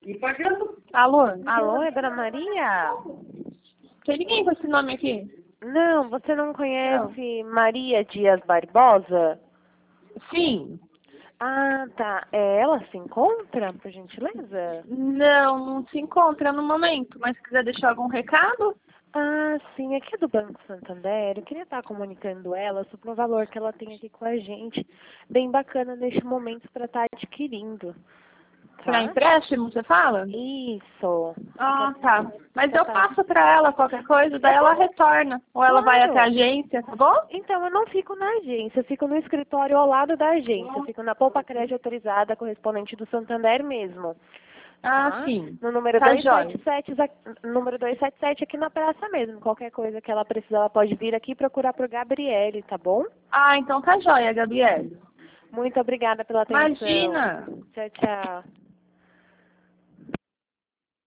Alô? Alô, é Dona Maria? Tem ninguém com esse nome aqui? Não, você não conhece Maria Dias Barbosa? Sim. Ah, tá. Ela se encontra, por gentileza? Não se encontra no momento, mas se quiser deixar algum recado? Ah, sim, aqui é do Banco Santander. Eu queria estar comunicando ela sobre um valor que ela tem aqui com a gente, bem bacana neste momento para estar adquirindo. Para Tá? empréstimo, você fala? Isso. Ah, tá. Mas eu Tá. passo para ela qualquer coisa, daí ela retorna. Ou ela vai até a Claro. agência, tá bom? Então, eu não fico na agência, eu fico no escritório ao lado da agência. Eu fico na Poupa Crédito autorizada, correspondente do Santander mesmo. Ah, Tá? sim. No número Tá jóia. 277, número 277 aqui na praça mesmo. Qualquer coisa que ela precisar, ela pode vir aqui e procurar por Gabriele, tá bom? Ah, então tá jóia, Gabriele. Muito obrigada pela atenção. Imagina! Tchau, tchau.